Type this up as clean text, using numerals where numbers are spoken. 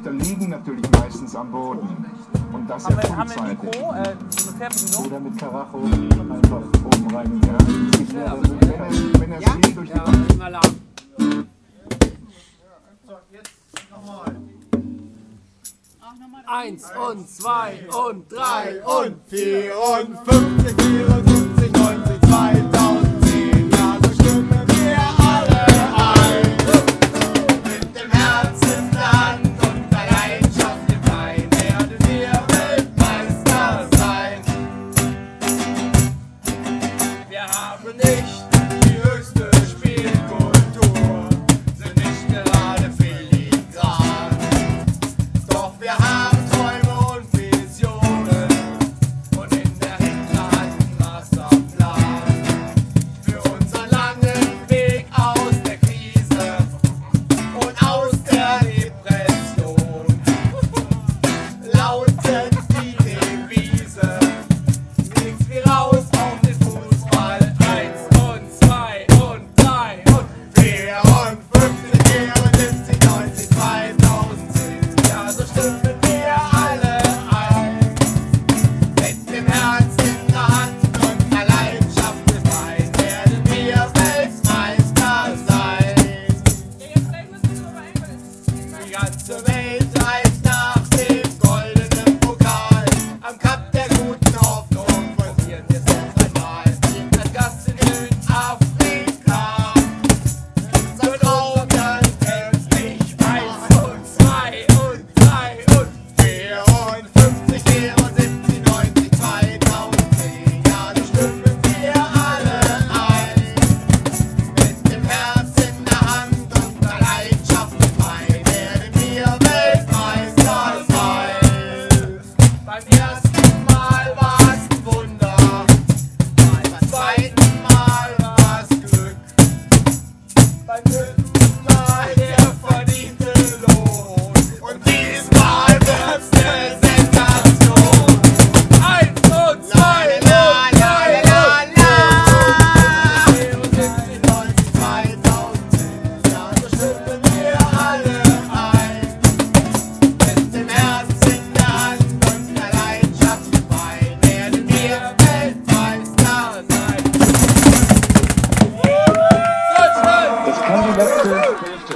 liegen natürlich meistens am Boden. Und das ja Haben wir ein frühzeitig. Mikro? So eine Fernbedienung? Oder mit Karacho einfach oben rein. Ja? Wenn er viel durch die Alarm. So, jetzt nochmal. 1 und 2 und 3 und 54, 74, 90, 2010. Ja, so stimmen wir alle ein. Mit dem Herz in der Hand und der Leidenschaft im Bein werden wir Weltmeister sein. Wir haben nicht die höchste Spielkultur, sind nicht gerade filigran. Doch wir haben Träume und Visionen und in der Hinterhand einen Masterplan für unseren langen Weg aus der Krise und aus der Depression. Lautet die Devise, nichts wie raus auf den Fußball. 1 und 2 und 3 und 54, 74, 90, 2010. Ja, so stimmen wir alle ein. Mit dem Herz in der Hand und der Leidenschaft im Bein werden wir Weltmeister sein. Die ganze Welt reift nach dem goldenen Pokal. Am Kap der guten Hoffnung passiert es noch einmal. Das Gast in Südafrika. Unser Traum dann endlich 1 und 2 und 3 und 54, 74, 90, 2010. Ja, so stimmen wir alle ein. Mit dem Herz in der Hand und der Leidenschaft im Bein werden wir Weltmeister sein. Beim ersten Mal war's ein Wunder, beim zweiten Mal war's Glück. Beim dritten